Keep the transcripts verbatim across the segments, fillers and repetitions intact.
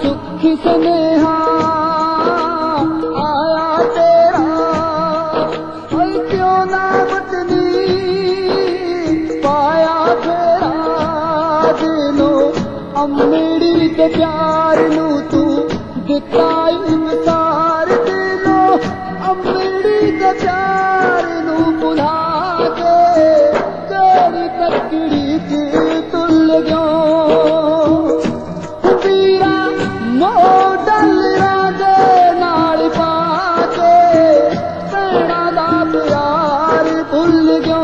सुखी स्नेहा आया तेरा, क्यों ना वतनी पाया फेरा, दिलों अमड़ी के प्यार नू तू दिता इनसार, दिलों अमड़ी के प्यार नू भुला के तेरी तकड़ी च तुल गयो, वीरा मोडल राजे नाल पाके भैणा दा प्यार भुल गयो।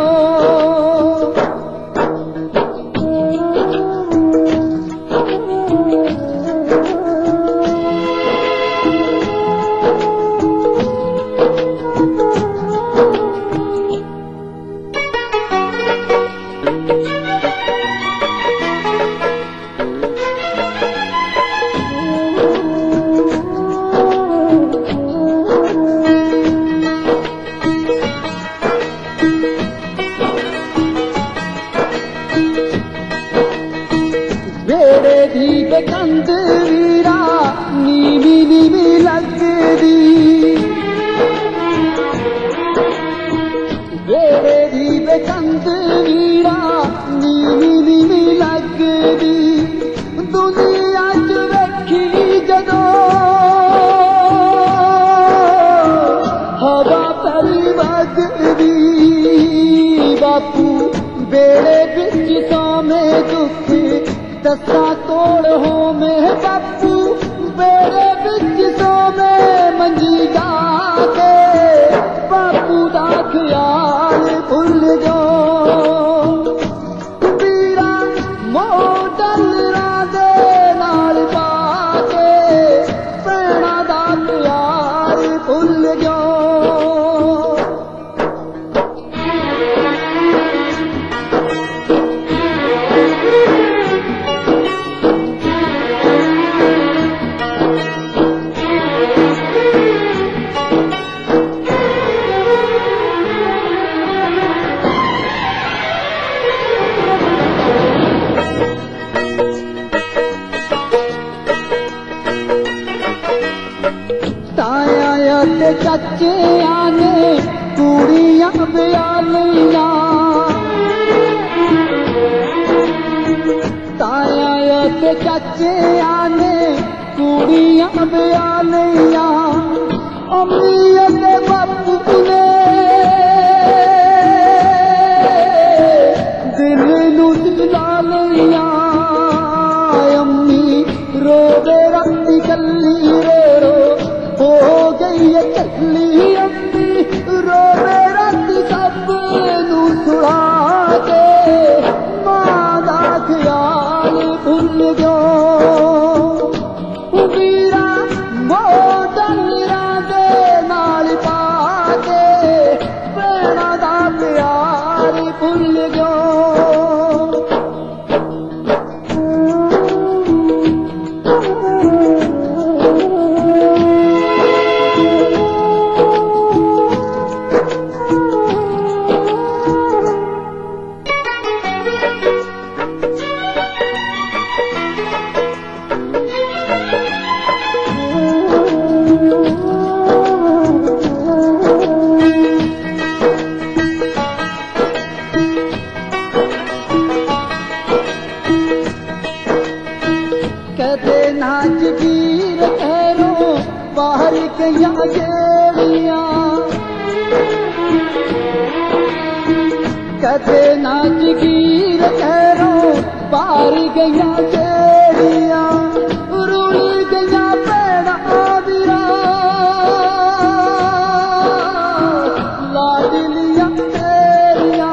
बेड़े दी बेकंद वीरा नीवी नीवी लगदी, बेड़े दी बेकंद वीरा नीवी नीवी लगदी, दुनिया च वेखी जदों हवा परी वगदी, बापू बेड़े बिच सोमे दुख दसा तोड़ हो में, बापू बेड़े बिच सो में मंजी जाके बापू दा ख्याल भुल जाओ, वीरा मोडल राजे नाल पाके भैणा दा प्यार भुल जाओ। ताया ते चाचे आने कुड़ियां ब्यालियां, ताया ते चाचे आने कुड़ियां ब्यालियां, अम्मी ते बापू ने दिल नू दिला लिया, अम्मी रोवे राती कल्ली रो रो हो गई है चली, अम्मी रोवे राती सब नू सुला के मां दा ख्याल भुल गयो, वीरा मोडल राजे नाल पाके भैणा दा प्यार भुल गयो। कदे नाच वीर ठहरो बाहर गया जेड़ियां, कदे नाच वीर ठहरो बाहर गया जेड़ियां, रुल गया भैणा वीरा लाडलियां तेरियां,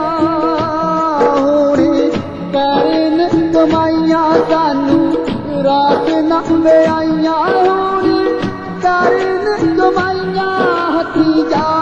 हुण करन कमाइयां सानू रात न आइया, हुण करन कमाइयां हथी जा